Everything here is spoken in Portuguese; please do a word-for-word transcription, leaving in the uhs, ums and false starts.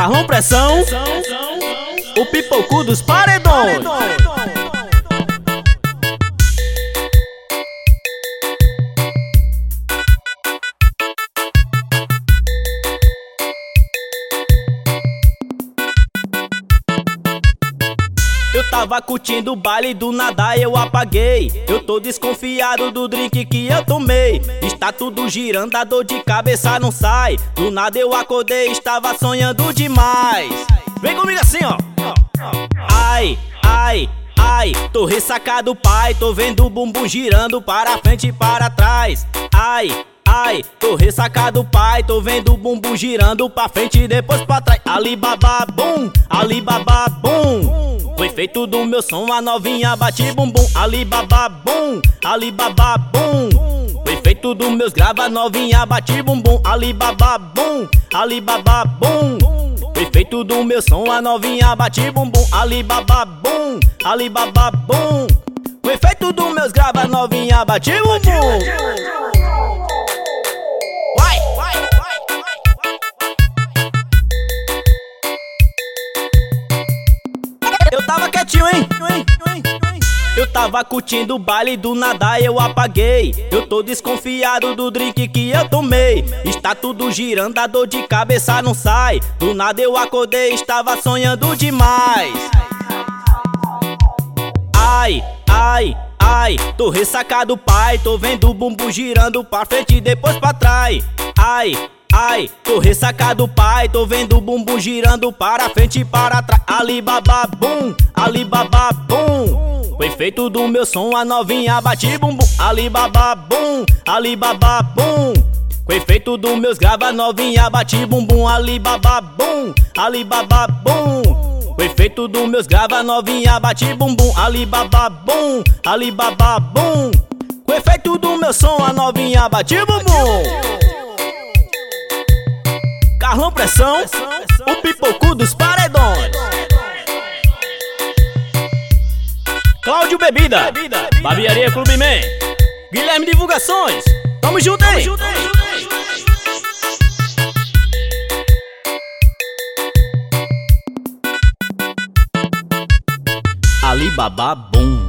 Carlão Pressão, o pipoco dos paredões. Eu tava curtindo o baile, do nada eu apaguei. Eu tô desconfiado do drink que eu tomei. Está tudo girando, a dor de cabeça não sai. Do nada eu acordei, estava sonhando demais. Vem comigo assim, ó. Ai, ai, ai, tô ressacado, pai. Tô vendo o bumbum girando para frente e para trás. Ai, ai, tô ressacado, pai. Tô vendo o bumbum girando pra frente e depois pra trás. Alibaba, bum, Alibaba, bum. O efeito do meu som, a novinha bate bumbum. Alibaba, bum, Alibaba, bum. O efeito dos meus grava, a novinha bate bumbum. Alibaba, bum, Alibaba, bum. O efeito do meu som, a novinha bate bumbum. Alibaba, bum, Alibaba, bum. O efeito dos meus grava, a novinha bate bumbum. Vai, vai, vai, vai, eu tava quietinho, hein? Eu tava curtindo o baile, do nada eu apaguei. Eu tô desconfiado do drink que eu tomei. Está tudo girando, a dor de cabeça não sai. Do nada eu acordei, estava sonhando demais. Ai, ai, ai, tô ressacado, pai. Tô vendo o bumbum girando pra frente e depois pra trás. Ai, ai, tô ressacado, pai. Tô vendo o bumbum girando para frente e para trás. Alibaba, bum, Alibaba, bum. O efeito do meu som, a novinha bate bumbum. Alibaba, bum, Alibaba, bum. O efeito dos meus grava, a novinha bate bumbum. Alibaba, bum, Alibaba, bum. O efeito dos meus grava, a novinha bate bumbum. Alibaba, bum, Alibaba, bum. O efeito do meu som, a novinha bate bumbum. Carlão Pressão, o pipoco dos paredões. Cláudio Bebida, Barbearia Clube Man, Guilherme Divulgações. Tamo junto, hein? Alibaba, bum.